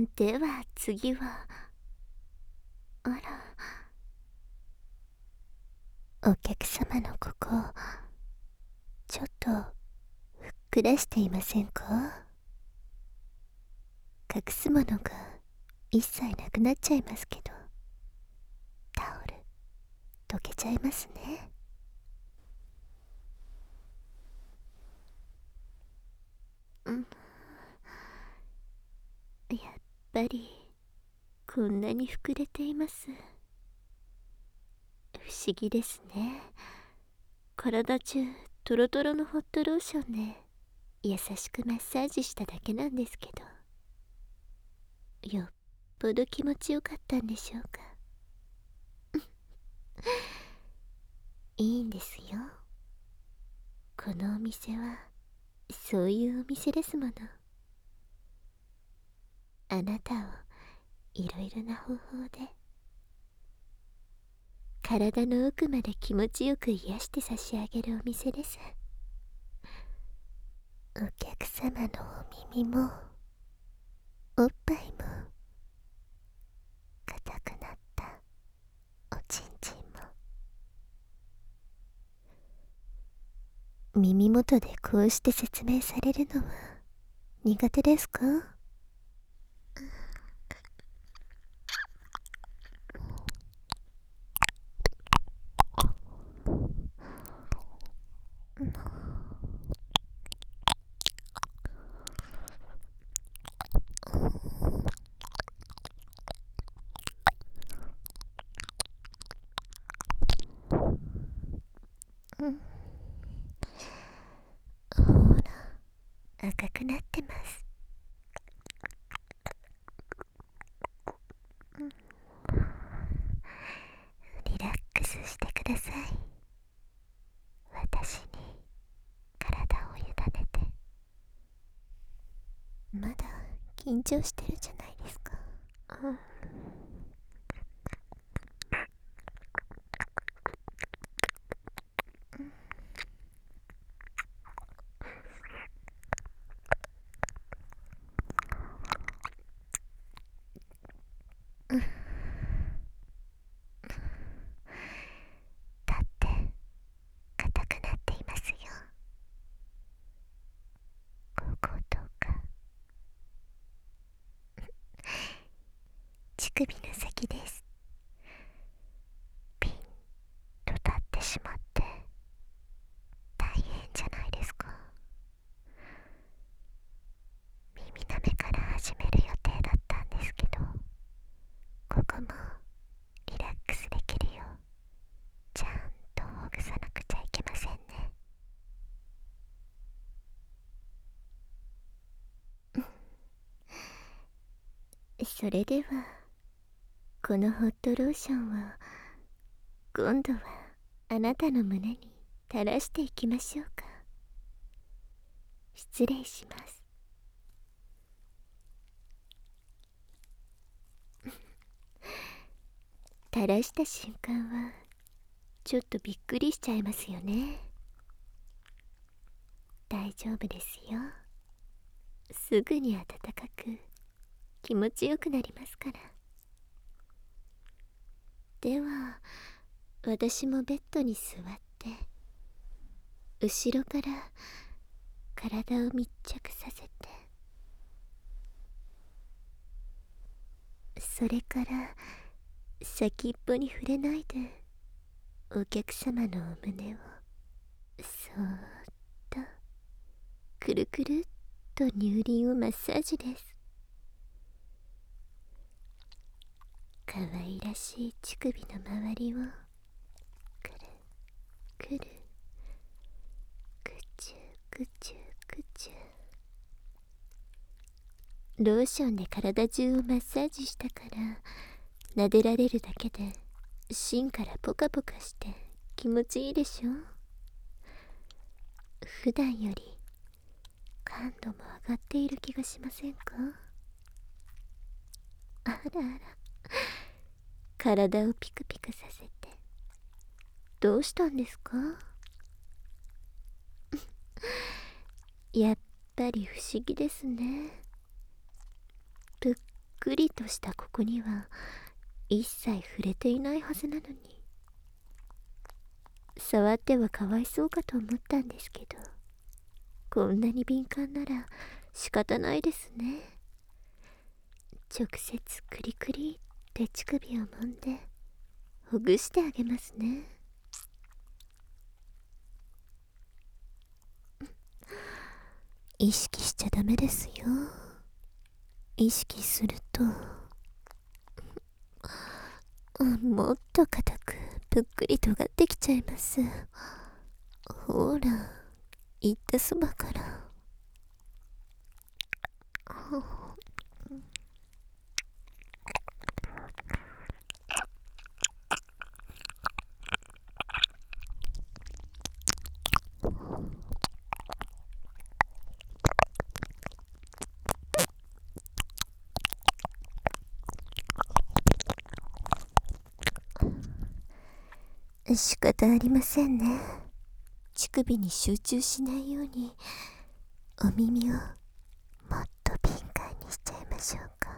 では次は、あら、お客様のここちょっとふっくらしていませんか？隠すものが一切なくなっちゃいますけど、タオル溶けちゃいますね。うん、やっぱりこんなに膨れています。不思議ですね。体中トロトロのホットローションで優しくマッサージしただけなんですけど、よっぽど気持ちよかったんでしょうか。いいんですよ。このお店はそういうお店ですもの。あなたをいろいろな方法で体の奥まで気持ちよく癒して差し上げるお店です。お客様のお耳もおっぱいも硬くなったおちんちんも、耳元でこうして説明されるのは苦手ですか？うん、ほら赤くなってます。リラックスしてください。私に体を委ねて。まだ緊張してるじゃないですか。うん、だって硬くなっていますよ。こことか乳首の先です。ピンと立ってしまって大変じゃないですか。耳なめから始める予定だったんですけど、ここもリラックスできるようちゃんとほぐさなくちゃいけませんね。それではこのホットローションを今度はあなたの胸に垂らしていきましょうか。失礼します。垂らした瞬間はちょっとびっくりしちゃいますよね。大丈夫ですよ。すぐに暖かく気持ちよくなりますから。では私もベッドに座って後ろから体を密着させて、それから先っぽに触れないでお客様のお胸をそーっとくるくるっと乳輪をマッサージです。かわいらしい乳首の周りをくるくるくちゅくちゅくちゅ、ローションで体中をマッサージしたから撫でられるだけで芯からポカポカして気持ちいいでしょ。普段より感度も上がっている気がしませんか？あらあら、体をピクピクさせてどうしたんですか？やっぱり不思議ですね。ぷっくりとしたここには一切触れていないはずなのに、触ってはかわいそうかと思ったんですけど、こんなに敏感なら仕方ないですね。直接クリクリって乳首を揉んでほぐしてあげますね。意識しちゃダメですよ。意識するともっと硬くぷっくり尖ってきちゃいます。ほら、言ったそばから。仕方ありませんね。乳首に集中しないようにお耳をもっと敏感にしちゃいましょうか。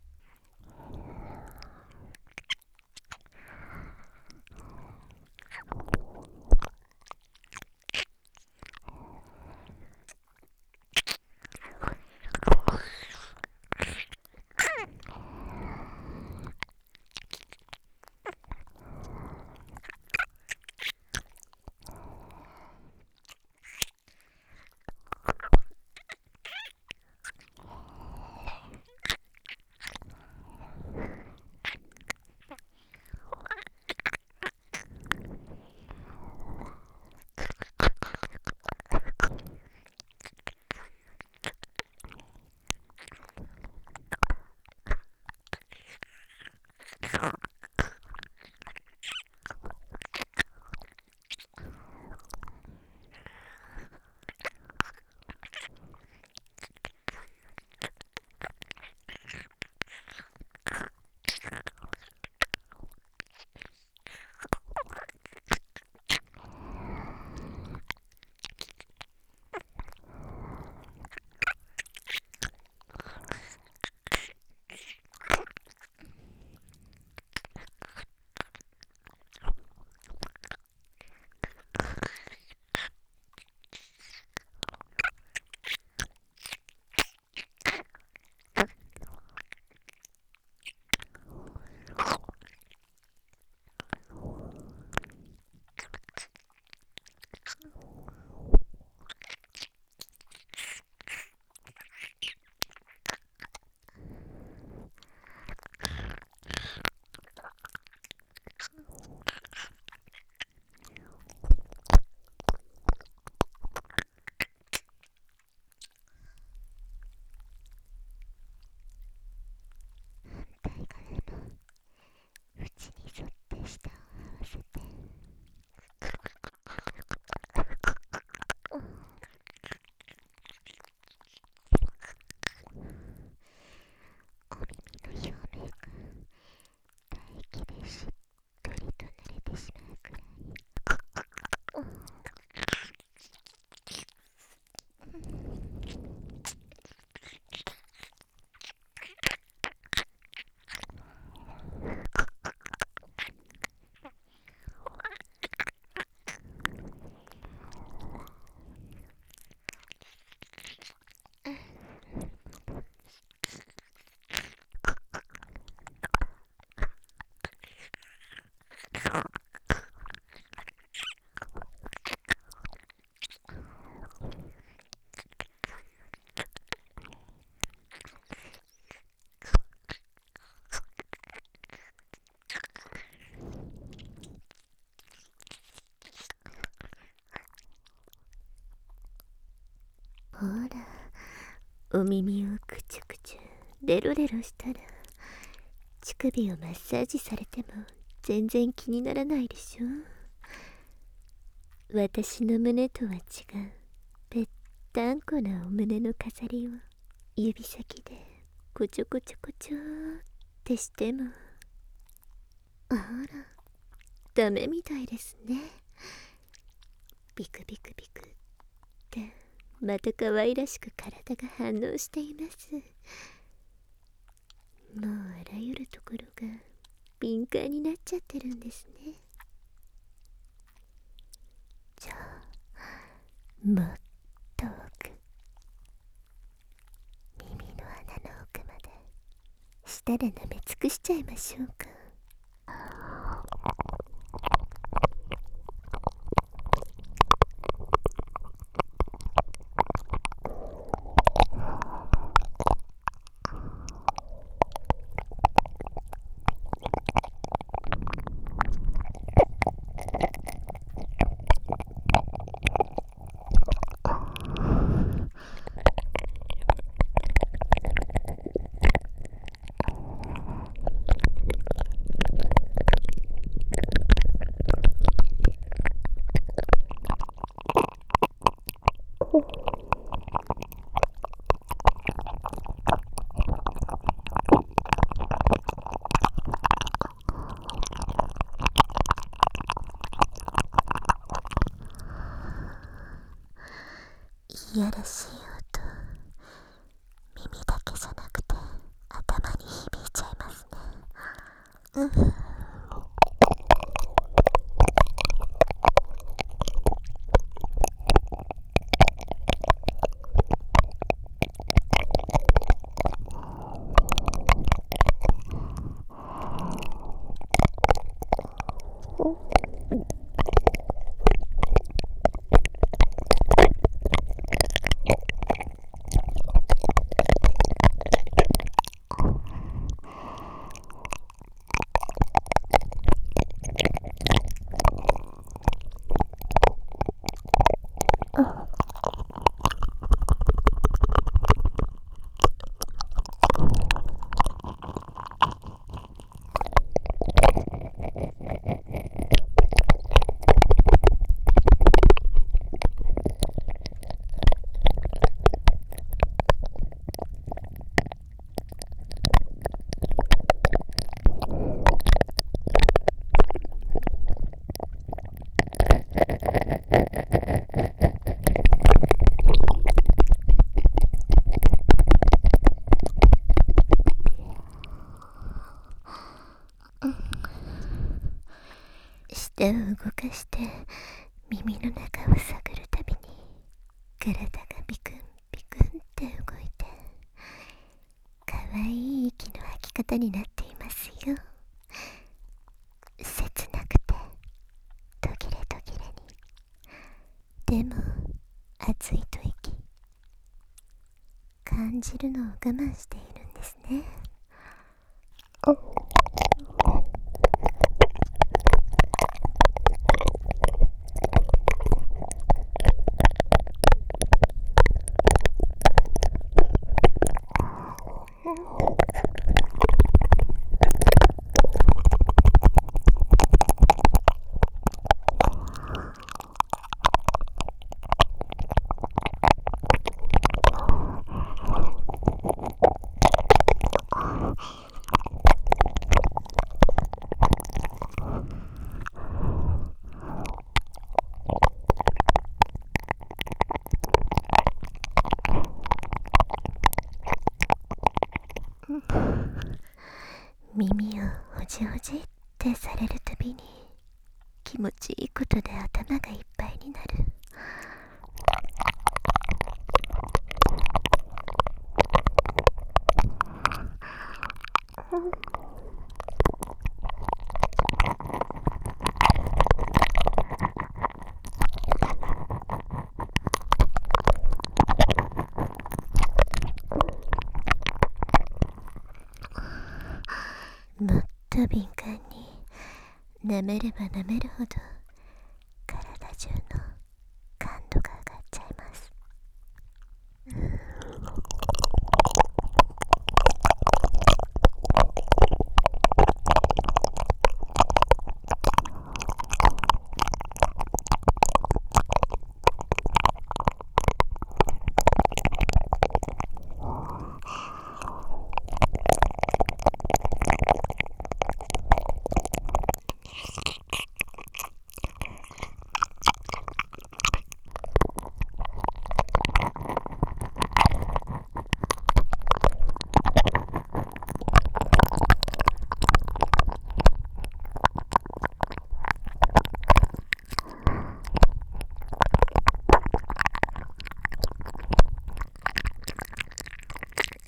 ほら、お耳をくちゅくちゅレロレロしたら乳首をマッサージされても全然気にならないでしょ。私の胸とは違うぺったんこなお胸の飾りを指先でこちょこちょこちょってしても、あら、ダメみたいですね。ビクビクビクってまた可愛らしく体が反応しています。 もうあらゆるところが敏感になっちゃってるんですね。じゃあもっと奥、耳の穴の奥まで舌で舐め尽くしちゃいましょうか。いやらしい音、耳だけじゃなくて頭に響いちゃいますね。舌を動かして耳の中を探るたびに体がビクンビクンって動いて、かわいい息の吐き方になっていますよ。切なくて途切れ途切れに、でも熱い吐息感じるのを我慢しているんですね。耳をほじほじってされるたびに気持ちいいことで頭がいっぱいになる。もっと敏感に舐めれば舐めるほど体中の感度が上がっちゃいます。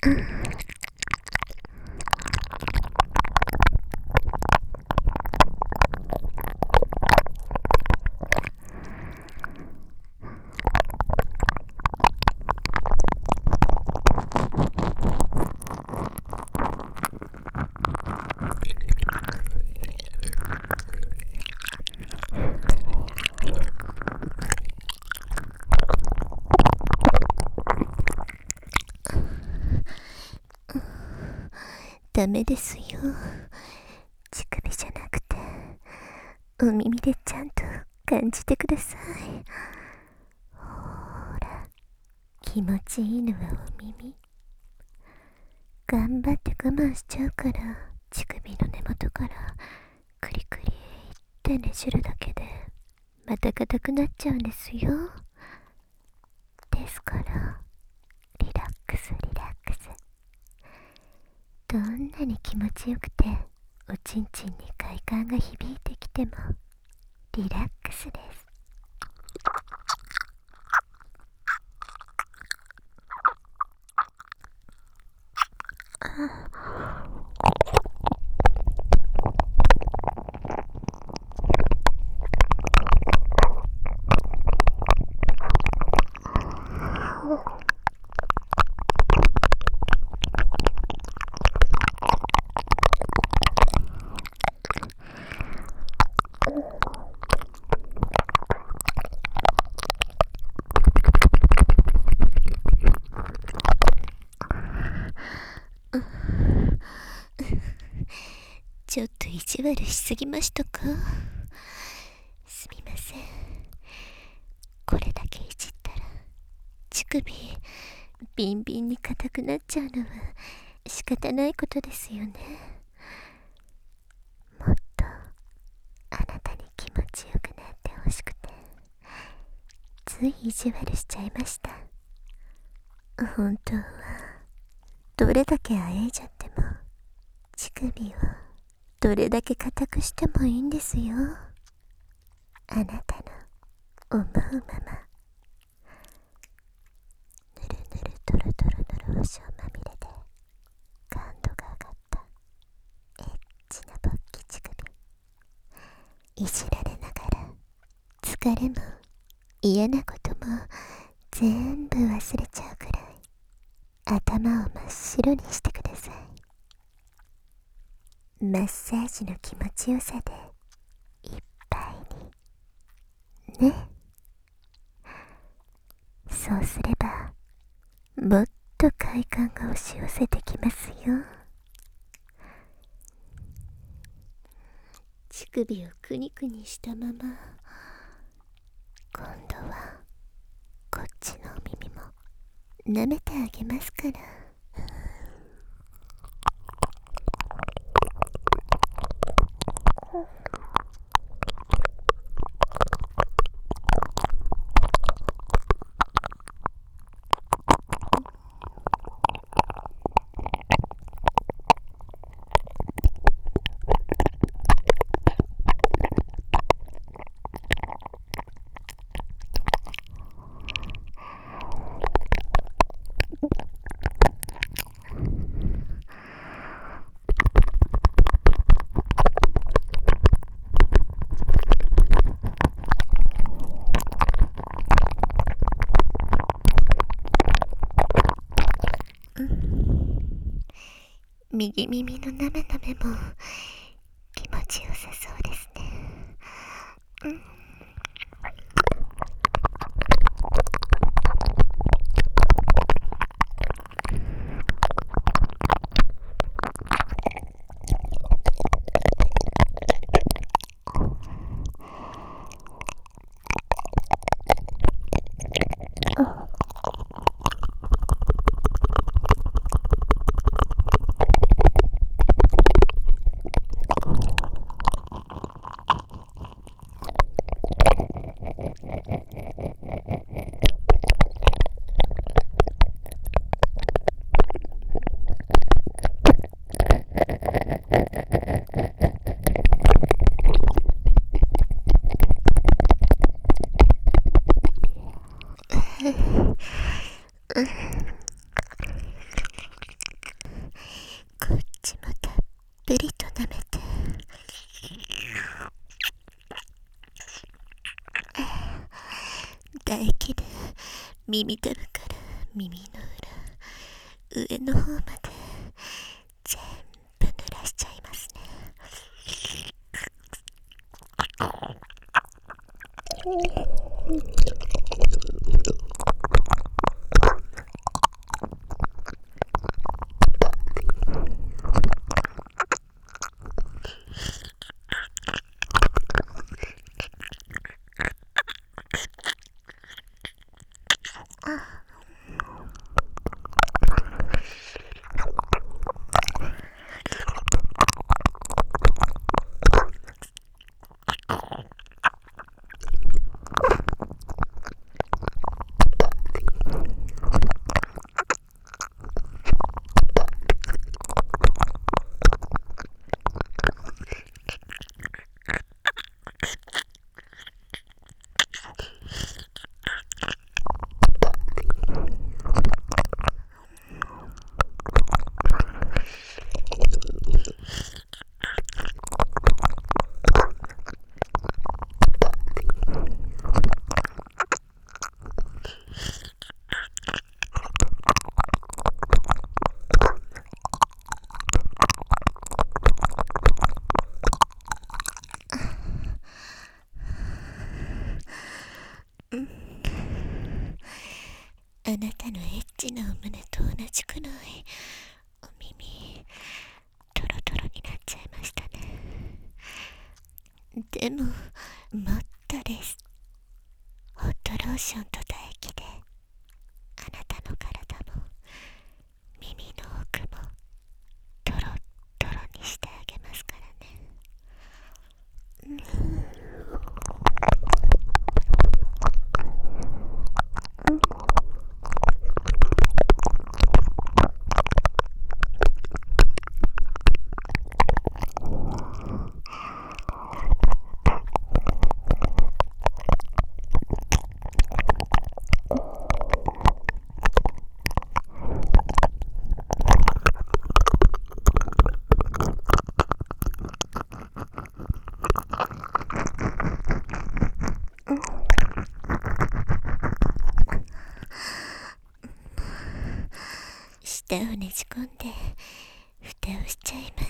ダメですよ。乳首じゃなくてお耳でちゃんと感じてください。ほら、気持ちいいのはお耳。頑張って我慢しちゃうから、乳首の根元からクリクリってねじるだけでまた硬くなっちゃうんですよ。ですからリラックスリラックス。どんなに気持ちよくておちんちんに快感が響いてきてもリラックスです。ちょっと意地悪しすぎましたか？すみません。これだけいじったら乳首ビンビンに硬くなっちゃうのは仕方ないことですよね。もっとあなたに気持ちよくなってほしくてつい意地悪しちゃいました。本当はどれだけあえいじゃっても乳首をどれだけ硬くしてもいいんですよ。あなたの思うまま。ぬるぬるとろとろのローションまみれで感度が上がったエッチな勃起乳首。いじられながら疲れも嫌なことも全部忘れちゃうくらい頭を真っ白にしてください。マッサージの気持ちよさでいっぱいにね。そうすればもっと快感が押し寄せてきますよ。乳首をくにくにしたまま今度はこっちのお耳も舐めてあげますから。右耳のなめなめも気持ちよさそうですね。 液で耳たぶから耳の裏、上の方まで全部濡らしちゃいますね。あなたのエッチなお胸と同じくらいお耳トロトロになっちゃいましたね。でももっとです。ホットローションと唾液であなたの体も耳の奥もトロトロにしてあげますからね。舌をねじ込んで蓋をしちゃいます。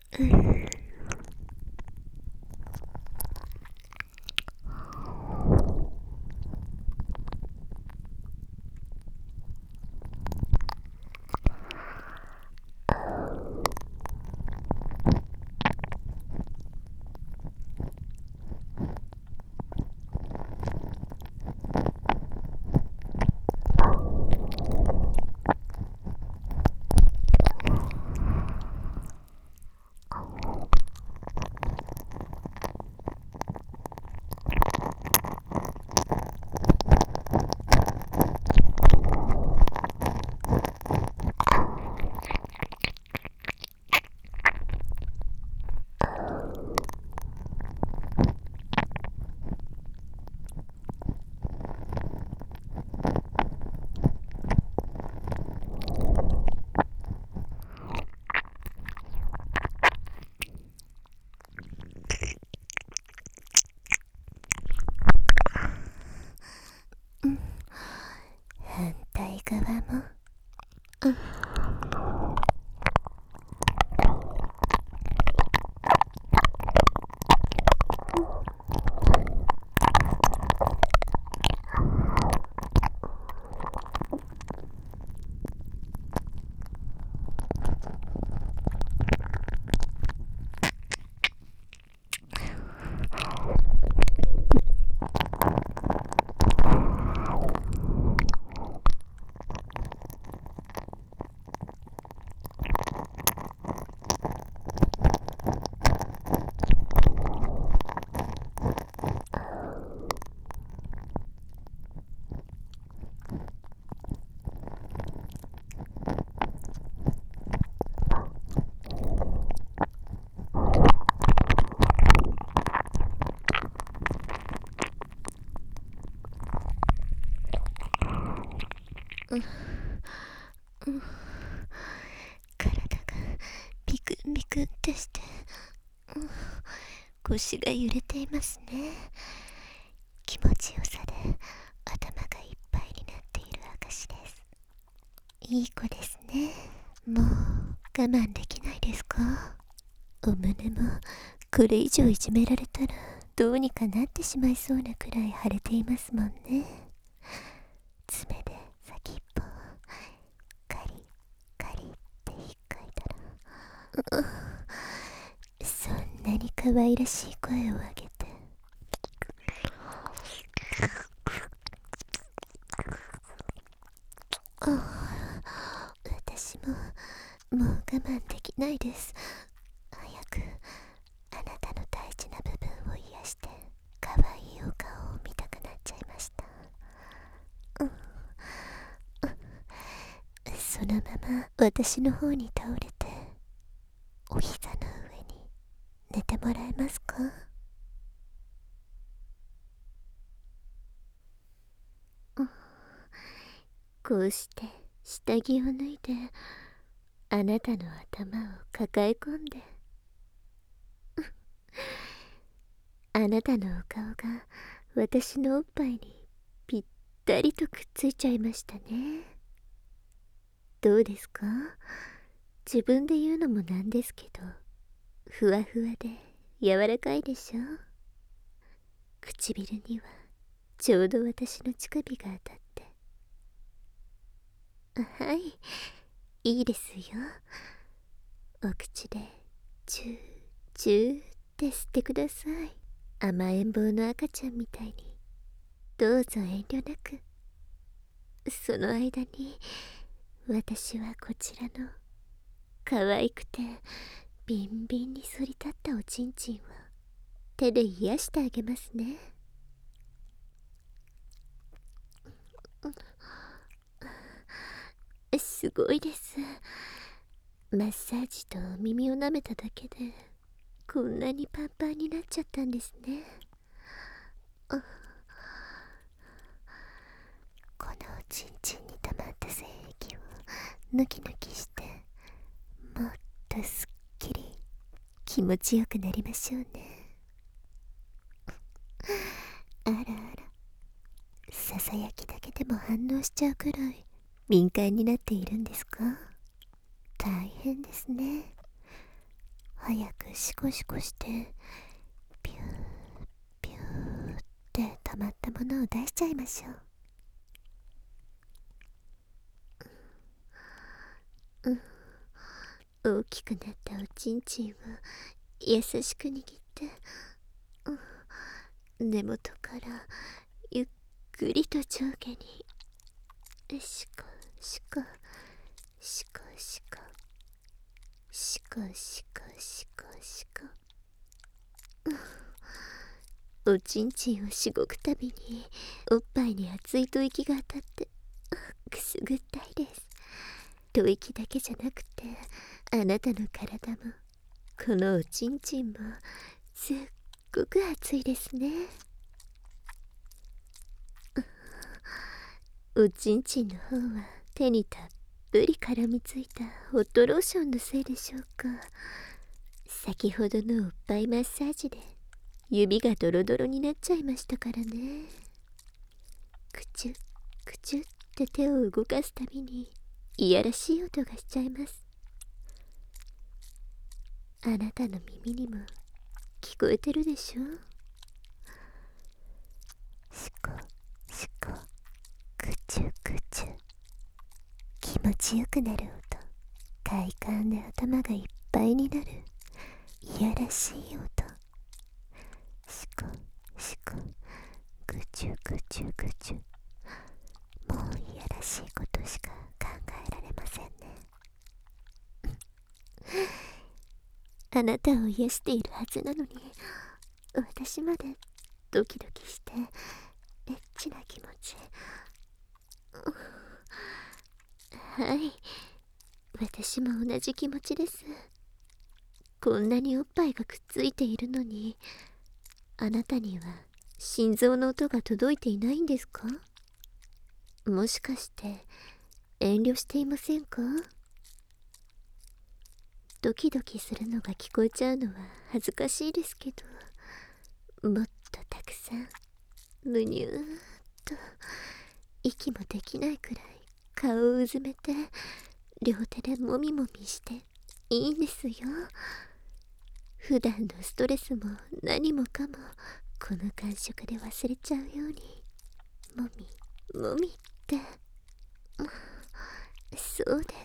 反対側も体がビクンビクンってして、腰が揺れていますね。気持ちよさでいい子ですね。もう我慢できないですか？お胸もこれ以上いじめられたらどうにかなってしまいそうなくらい腫れていますもんね。爪で先っぽをカリカリって引っかいたら、そんなに可愛らしい声を上げて、私ももう我慢できないです。早くあなたの大事な部分を癒して可愛いお顔を見たくなっちゃいました。そのまま私の方に倒れてお膝の上に寝てもらえますか？こうして下着を脱いであなたの頭を抱え込んであなたのお顔が私のおっぱいにぴったりとくっついちゃいましたね。どうですか？自分で言うのもなんですけど、ふわふわで柔らかいでしょ。唇にはちょうど私の乳首が当たって、はい、いいですよ。お口でチューチューって吸ってください。甘えん坊の赤ちゃんみたいに。どうぞ遠慮なく。その間に私はこちらの可愛くてビンビンに反り立ったおちんちんを手で癒してあげますね。すごいです。マッサージと耳を舐めただけでこんなにパンパンになっちゃったんですね。このおちんちんに溜まった精液を抜き抜きしてもっとすっきり気持ちよくなりましょうね。あらあら、ささやきだけでも反応しちゃうくらい敏感になっているんですか？大変ですね。早くシコシコしてピューピューって溜まったものを出しちゃいましょう。大きくなったおちんちんを優しく握って、根元からゆっくりと上下にシコシコシコシコシコシコシコシコ、おちんちんをしごくたびにおっぱいに熱い吐息が当たってくすぐったいです。吐息だけじゃなくてあなたの体もこのおちんちんもすっごく熱いですね。おちんちんの方は手にたっぷり絡みついたホットローションのせいでしょうか。先ほどのおっぱいマッサージで指がドロドロになっちゃいましたからね。クチュックチュッって手を動かすたびにいやらしい音がしちゃいます。あなたの耳にも聞こえてるでしょ？シコシコクチュクチュ、気持ちよくなる音、快感で頭がいっぱいになるいやらしい音。シコシコグチュグチュグチュ、もういやらしいことしか考えられませんね。あなたを癒しているはずなのに私までドキドキしてエッチな気持ち。はい、私も同じ気持ちです。こんなにおっぱいがくっついているのにあなたには心臓の音が届いていないんですか？もしかして遠慮していませんか？ドキドキするのが聞こえちゃうのは恥ずかしいですけど、もっとたくさんむにゅーっと息もできないくらい顔をうずめて両手でもみもみしていいんですよ。普段のストレスも何もかもこの感触で忘れちゃうようにもみもみって。そうです。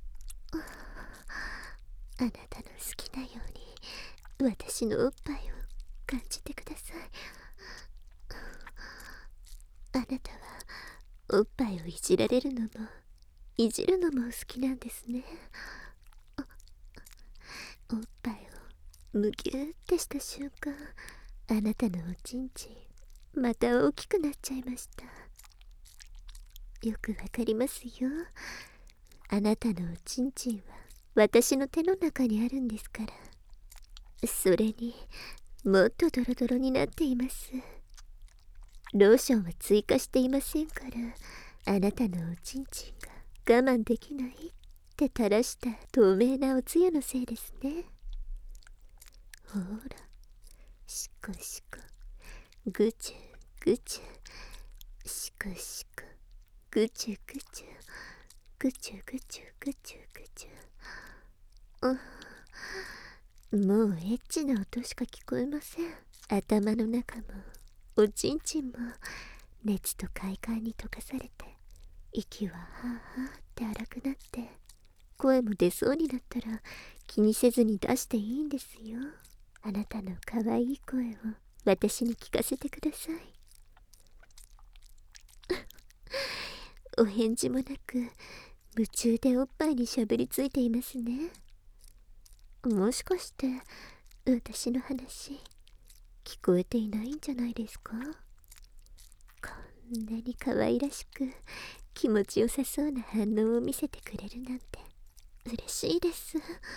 あなたの好きなように私のおっぱいを感じてください。あなたはおっぱいをいじられるのもいじるのも好きなんですね。おっぱいをむぎゅーってした瞬間、あなたのおちんちんまた大きくなっちゃいました。よくわかりますよ。あなたのおちんちんは私の手の中にあるんですから。それにもっとドロドロになっています。ローションは追加していませんから、あなたのおちんちんが我慢できないって垂らした透明なおつゆのせいですね。ほら、しこしこ、ぐちゅぐちゅ、しこしこ、ぐちゅぐちゅ、ぐちゅぐちゅぐちゅぐちゅ。もうエッチな音しか聞こえません。頭の中もおちんちんも熱と快感に溶かされて、息ははあはあって荒くなって、声も出そうになったら気にせずに出していいんですよ。あなたの可愛い声を私に聞かせてください。お返事もなく夢中でおっぱいにしゃぶりついていますね。もしかして私の話聞こえていないんじゃないですか？こんなに可愛らしく気持ちよさそうな反応を見せてくれるなんて嬉しいです。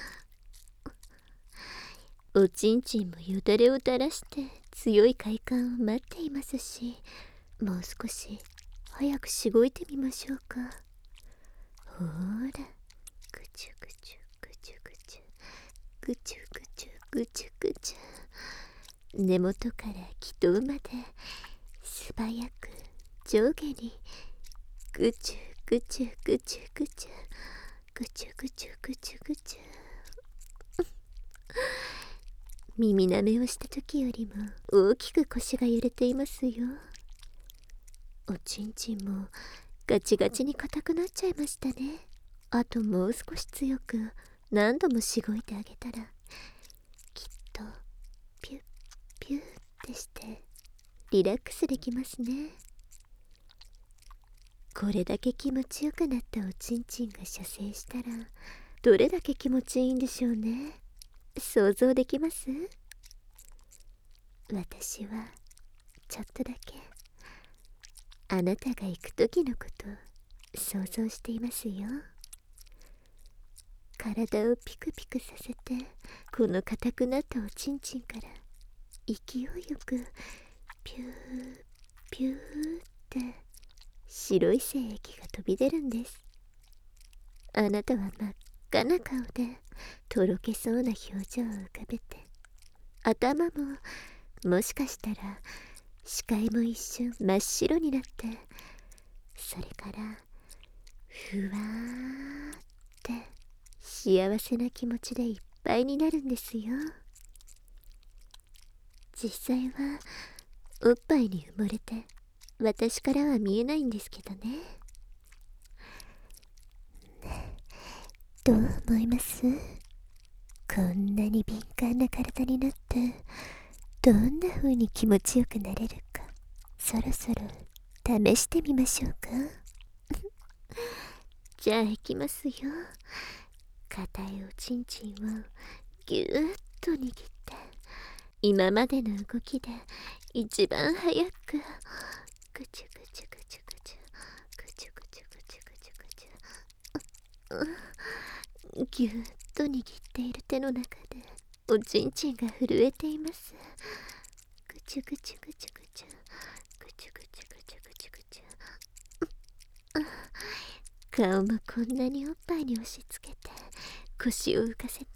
おちんちんもよだれを垂らして強い快感を待っていますし、もう少し早くしごいてみましょうか。ほーら、ぐちゅぐちゅぐちゅぐちゅぐちゅぐちゅぐちゅぐちゅ、根元から気筒まで素早く上下にぐちゅぐちゅぐちゅぐちゅぐちゅぐちゅぐちゅぐちゅ。耳なめをした時よりも大きく腰が揺れていますよ。おちんちんもガチガチに硬くなっちゃいましたね。あともう少し強く何度もしごいてあげたらきっとピュッピュッってしてリラックスできますね。これだけ気持ちよくなったおちんちんが射精したらどれだけ気持ちいいんでしょうね。想像できます？私はちょっとだけあなたが行く時のこと想像していますよ。体をピクピクさせてこの硬くなったおちんちんから勢いよくピューピューって白い精液が飛び出るんです。あなたは真っ赤な顔でとろけそうな表情を浮かべて、頭ももしかしたら視界も一瞬真っ白になって、それからふわーって幸せな気持ちでいっぱいになるんですよ。実際はおっぱいに埋もれて私からは見えないんですけどね。どう思います？こんなに敏感な体になってどんな風に気持ちよくなれるか、そろそろ試してみましょうか。じゃあいきますよ。硬いおちんちんをぎゅーっと握って今までの動きで一番早くぐちゅぐちゅぐちゅぐちゅぐちゅぐちゅぐちゅぐちゅぐちゅぎゅーっと握っている手の中でおちんちんが震えています。ぐちゅぐちゅぐちゅぐちゅぐちゅぐちゅぐちゅぐちゅぐちゅ。顔もこんなにおっぱいに押し付けて腰を浮かせて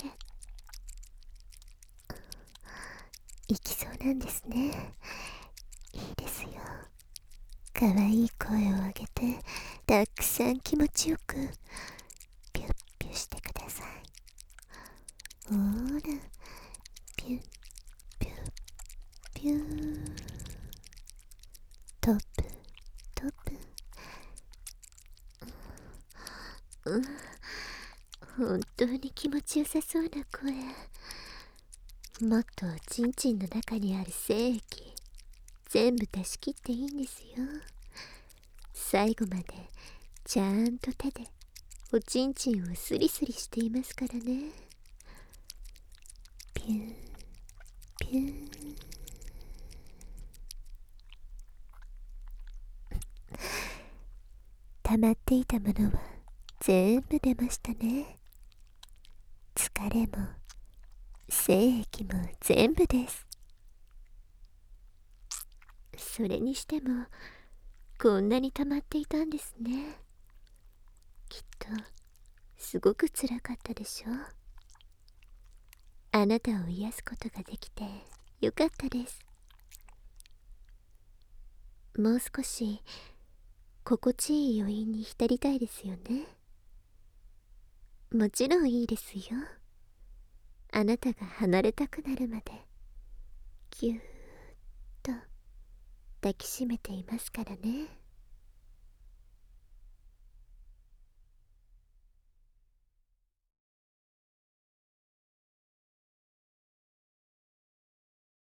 いきそうなんですね。いいですよ。 かわいい声を上げてたくさん気持ちよくピュッピュしてください。ほら、ピュッピュッピュー、トップトップ。本当に気持ちよさそうな声。もっとおちんちんの中にある精液全部出し切っていいんですよ。最後までちゃんと手でおちんちんをスリスリしていますからね。ピューピュー。溜まっていたものは全部出ましたね。疲れも精液も全部です。それにしてもこんなに溜まっていたんですね。きっとすごく辛かったでしょう。あなたを癒すことができてよかったです。もう少し心地いい余韻に浸りたいですよね。もちろんいいですよ。あなたが離れたくなるまでぎゅーっと抱きしめていますからね。